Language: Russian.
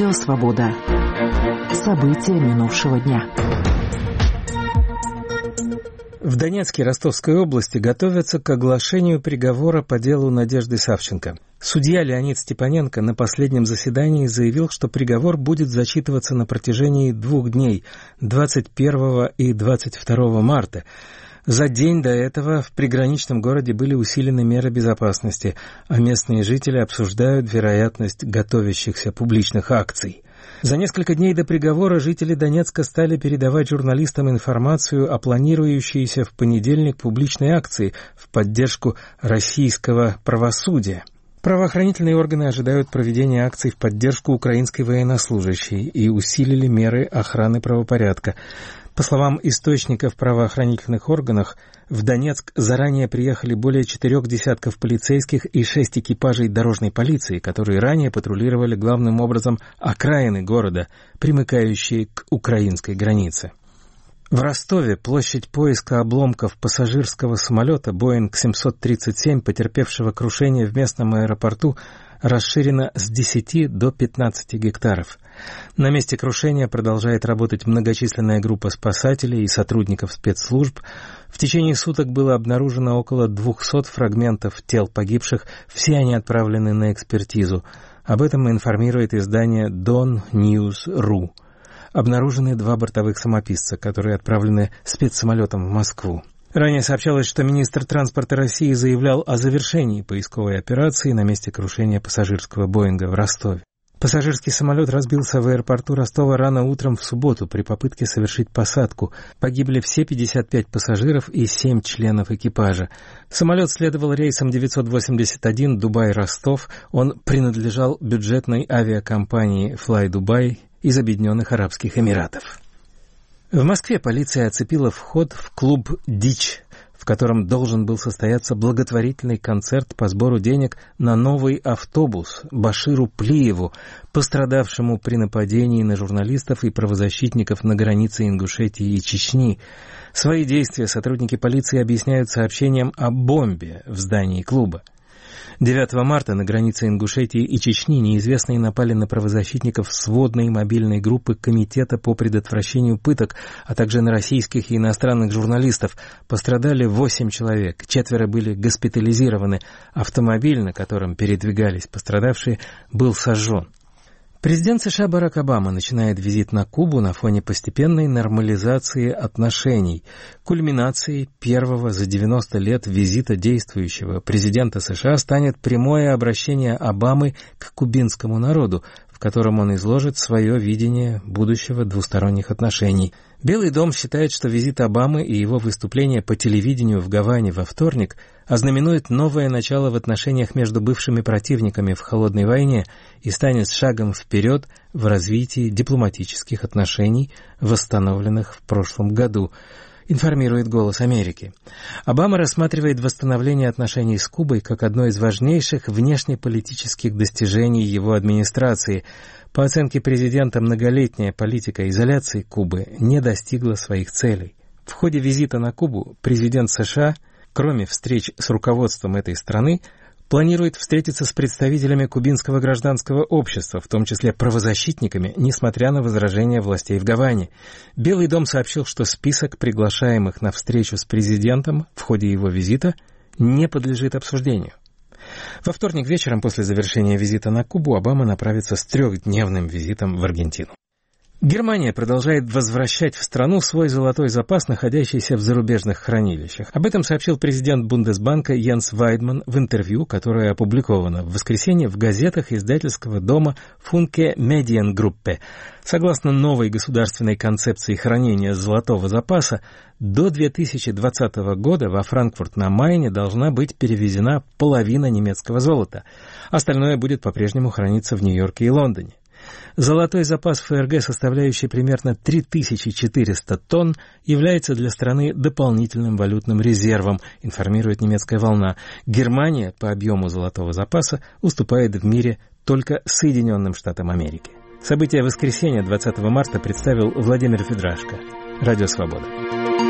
Радио «Свобода». События минувшего дня. В Донецке Ростовской области готовятся к оглашению приговора по делу Надежды Савченко. Судья Леонид Степаненко на последнем заседании заявил, что приговор будет зачитываться на протяжении 2 дней, 21 и 22 марта. За день до этого в приграничном городе были усилены меры безопасности, а местные жители обсуждают вероятность готовящихся публичных акций. За несколько дней до приговора жители Донецка стали передавать журналистам информацию о планирующейся в понедельник публичной акции в поддержку российского правосудия. Правоохранительные органы ожидают проведения акций в поддержку украинской военнослужащей и усилили меры охраны правопорядка. По словам источников в правоохранительных органах, в Донецк заранее приехали более 4 десятков полицейских и 6 экипажей дорожной полиции, которые ранее патрулировали главным образом окраины города, примыкающие к украинской границе. В Ростове площадь поиска обломков пассажирского самолета Boeing 737, потерпевшего крушение в местном аэропорту, расширена с 10 до 15 гектаров. На месте крушения продолжает работать многочисленная группа спасателей и сотрудников спецслужб. В течение суток было обнаружено около 200 фрагментов тел погибших, все они отправлены на экспертизу. Об этом информирует издание DonNews.ru. Обнаружены 2 бортовых самописца, которые отправлены спецсамолетом в Москву. Ранее сообщалось, что министр транспорта России заявлял о завершении поисковой операции на месте крушения пассажирского Боинга в Ростове. Пассажирский самолет разбился в аэропорту Ростова рано утром в субботу при попытке совершить посадку. Погибли все 55 пассажиров и 7 членов экипажа. Самолет следовал рейсом 981 Дубай-Ростов. Он принадлежал бюджетной авиакомпании Fly Dubai из Объединенных Арабских Эмиратов. В Москве полиция оцепила вход в клуб «Дичь», в котором должен был состояться благотворительный концерт по сбору денег на новый автобус Баширу Плиеву, пострадавшему при нападении на журналистов и правозащитников на границе Ингушетии и Чечни. Свои действия сотрудники полиции объясняют сообщением о бомбе в здании клуба. 9 марта на границе Ингушетии и Чечни неизвестные напали на правозащитников сводной мобильной группы Комитета по предотвращению пыток, а также на российских и иностранных журналистов. Пострадали 8 человек, 4 были госпитализированы. Автомобиль, на котором передвигались пострадавшие, был сожжен. Президент США Барак Обама начинает визит на Кубу на фоне постепенной нормализации отношений. Кульминацией первого за 90 лет визита действующего президента США станет прямое обращение Обамы к кубинскому народу, в котором он изложит свое видение будущего двусторонних отношений. Белый дом считает, что визит Обамы и его выступление по телевидению в Гаване во вторник ознаменует новое начало в отношениях между бывшими противниками в холодной войне и станет шагом вперед в развитии дипломатических отношений, восстановленных в прошлом году, информирует «Голос Америки». Обама рассматривает восстановление отношений с Кубой как одно из важнейших внешнеполитических достижений его администрации. По оценке президента, многолетняя политика изоляции Кубы не достигла своих целей. В ходе визита на Кубу президент США, кроме встреч с руководством этой страны, планирует встретиться с представителями кубинского гражданского общества, в том числе правозащитниками, несмотря на возражения властей в Гаване. Белый дом сообщил, что список приглашаемых на встречу с президентом в ходе его визита не подлежит обсуждению. Во вторник вечером после завершения визита на Кубу Обама направится с 3-дневным визитом в Аргентину. Германия продолжает возвращать в страну свой золотой запас, находящийся в зарубежных хранилищах. Об этом сообщил президент Бундесбанка Йенс Вайдман в интервью, которое опубликовано в воскресенье в газетах издательского дома Funke Mediengruppe. Согласно новой государственной концепции хранения золотого запаса, до 2020 года во Франкфурт на Майне должна быть перевезена половина немецкого золота. Остальное будет по-прежнему храниться в Нью-Йорке и Лондоне. Золотой запас ФРГ, составляющий примерно 3400 тонн, является для страны дополнительным валютным резервом, информирует немецкая «Волна». Германия по объему золотого запаса уступает в мире только Соединенным Штатам Америки. События воскресенья 20 марта представил Владимир Федрашко. Радио «Свобода».